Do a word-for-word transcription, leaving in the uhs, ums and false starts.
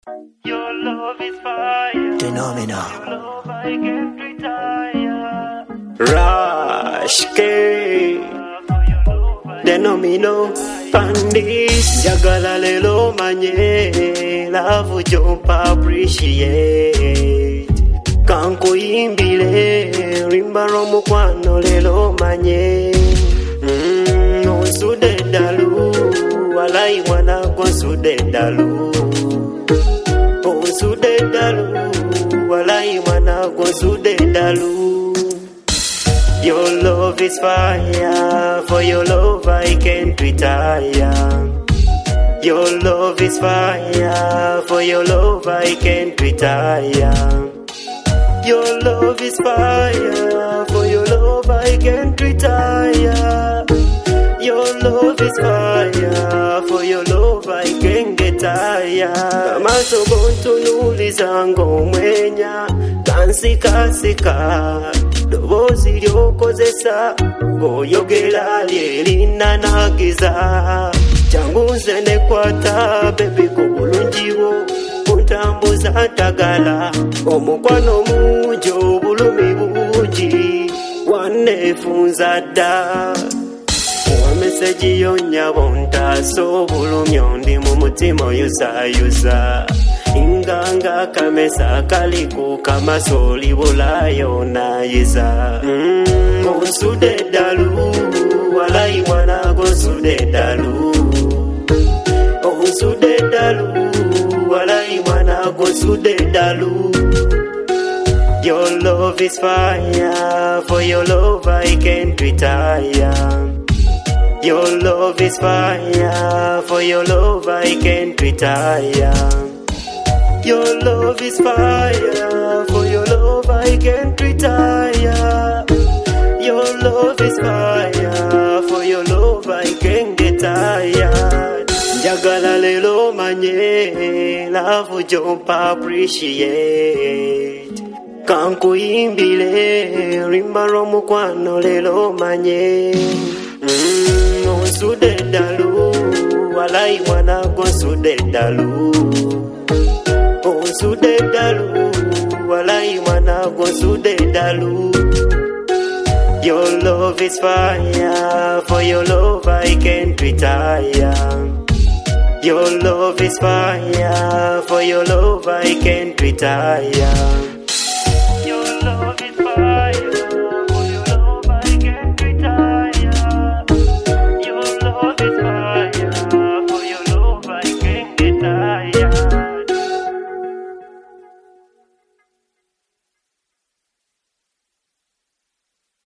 Your love is fire. Phenomena. Your love I can't retire. Rashke. Denomino. Pandis. Jagala lelo manye. Love jump appreciate. Kanko imbile. Rimba romo kwano lelo manye. Mmm. Onsude dalu. Walai wana konsude dalu. Onsude dalu. Walai wana konsude dalu. Your love is fire. For your love I can't retire. Your love is fire. For your love I can't retire. Your love is fire. For your love I can't retire. Your love is fire. For your love I can't get tired. Kamaso gontu nulizango mwenya. Kansika sika. Dobozi lyokozesa. Goyogera lyelina nagiza. Changuze nekwata baby kubulunjiwo. Kuntambuza tagala. Omukwano mungi obulumi bungi. Wanefunza dda. Message yonya bonta so bulumyo ndi mu mutima oyusayusa inganga kamesa kaliku kamasoli bulayo nayiza mm, onsude dalu walai mwana gonsude dalu onsude dalu walai mwana gonsude dalu. Your love is fire. For your love I can't retire. Your love is fire. For your love I can't retire. Your love is fire. For your love I can't retire. Your love is fire. For your love I can't get tired. Jagala lelo manye. Love jump appreciate. Kanku imbile. Rimba romu kwano lelo manye. Mm. Onsude dalu, walai mwana gonsude dalu. Onsude dalu, walai mwana gonsude dalu. Your love is fire. For your love I can't retire. Your love is fire. For your love I can't retire.